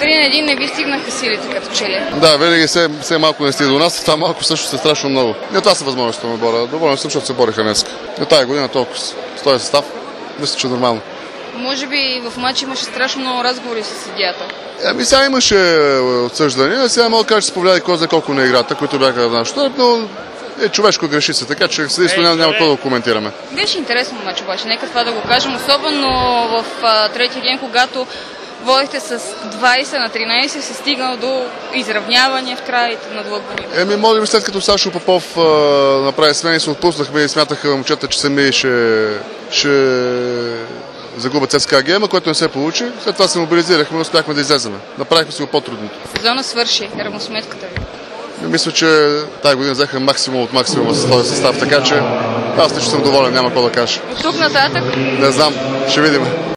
3-1 не ви стигнаха силите като че ли? Да, винаги все малко не стига до нас, това малко също е страшно много. Не, това са възможности на отбора. Доволен съм, защото се бориха днес. Но тази година толкова с този състав, мисля, че е нормално. Може би в матч имаше страшно много разговори с съдията. Сега имаше отсъждания, сега мога да кажа, че се повлияе кой за колко на играта, които бяха в нашото, но човешко греши се, така че съдейството няма какво да го коментираме. Беше интересно мач обаче, нека това да го кажем, особено в третия ген, когато водихте с 20 на 13, се стигнал до изравняване в краите на двобоя. Може би след като Сашо Попов направи смени, се отпуснахме и смятаха момчета, че сами ще загубят ЦСКА Гема, което не се получи. След това се мобилизирахме и успяхме да излезем. Направихме си го по-трудното. Сезона свърши, равносметката ви. Мисля, че тази година взеха максимум от максимума с този състав, така че аз лично съм доволен, няма какво да кажа. От тук нататък? Не знам, ще видим.